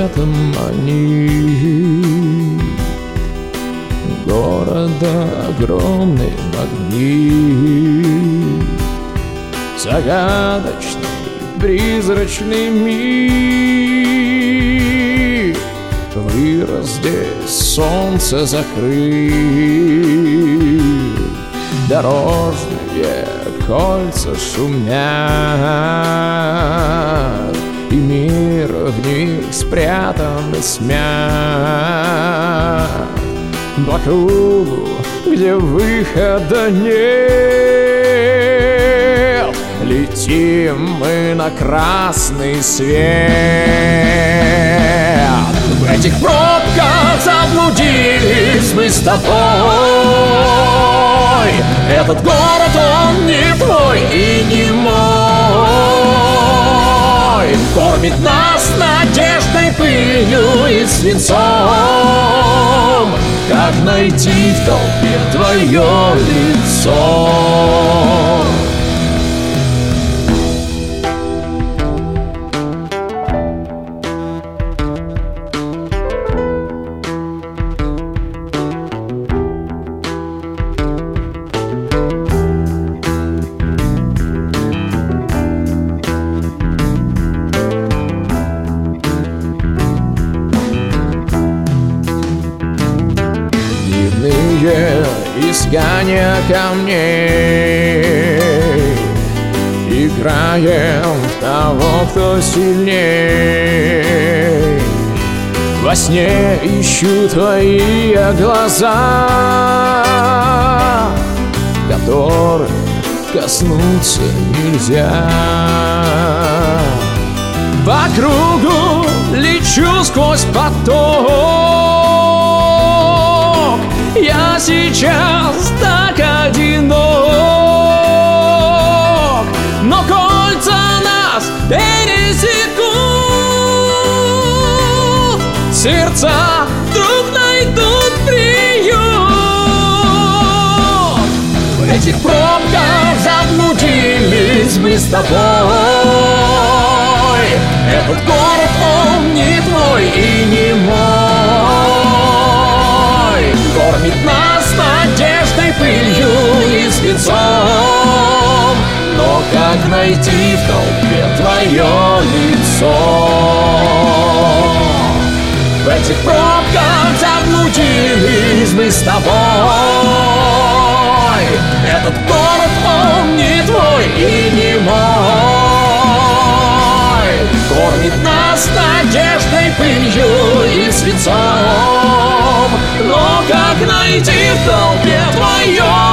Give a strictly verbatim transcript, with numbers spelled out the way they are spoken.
светом манит города огромный магнит, загадочный призрачный мир. Вырос здесь, солнце закрыв, дорожные кольца шумят, и мир в них спрятан и смят. По кругу, где выхода нет, летим мы на красный свет. В этих пробках заблудились мы с тобой. Этот город, он не твой и не мой. Кормит нас надеждой, пылью и свинцом. Как найти в толпе твое лицо? Искание камней, играем в того, кто сильней. Во сне ищу твои глаза, которых коснуться нельзя. По кругу лечу сквозь поток. Я сейчас так одинок, но кольца нас пересекут, сердца вдруг найдут приют. В этих пробках заблудились мы с тобой. Этот город, он не твой и не мой. Кормит нас надеждой, пылью и свинцом. Но как найти в толпе твое лицо? В этих пробках заблудились мы с тобой. Этот город, он не твой и не мой. Кормит нас надеждой, пылью и свинцом. Но как найти в толпе твое